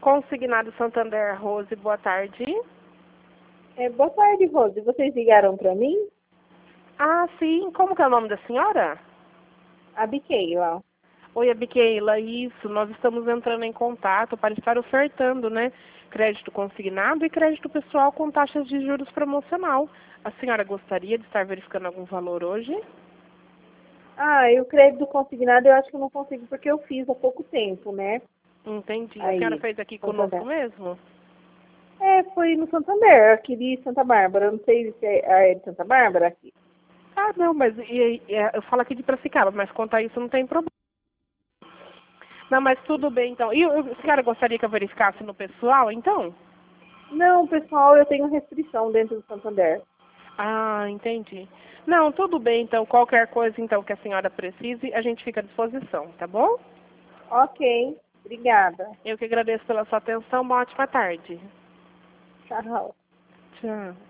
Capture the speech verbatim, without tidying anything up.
Consignado Santander, Rose, boa tarde. É, boa tarde, Rose. Vocês ligaram para mim? Ah, sim. Como que é o nome da senhora? A Biqueila. Oi, Abiqueila. Isso, nós estamos entrando em contato para estar ofertando, né? Crédito consignado e crédito pessoal com taxas de juros promocional. A senhora gostaria de estar verificando algum valor hoje? Ah, e o crédito consignado eu acho que eu não consigo porque eu fiz há pouco tempo, né? Entendi. A senhora Aí, fez aqui Santander. conosco mesmo? É, foi no Santander, aqui de Santa Bárbara. Eu não sei se é, é de Santa Bárbara aqui. Ah, não, mas e, e, eu falo aqui de Piracicaba, mas contar isso não tem problema. Não, mas tudo bem, então. E o- a senhora gostaria que eu verificasse no pessoal, então? Não, pessoal, eu tenho restrição dentro do Santander. Ah, entendi. Não, tudo bem, então. Qualquer coisa, então, que a senhora precise, a gente fica à disposição, tá bom? Ok, obrigada. Eu que agradeço pela sua atenção. Uma ótima tarde. Tchau. Tchau.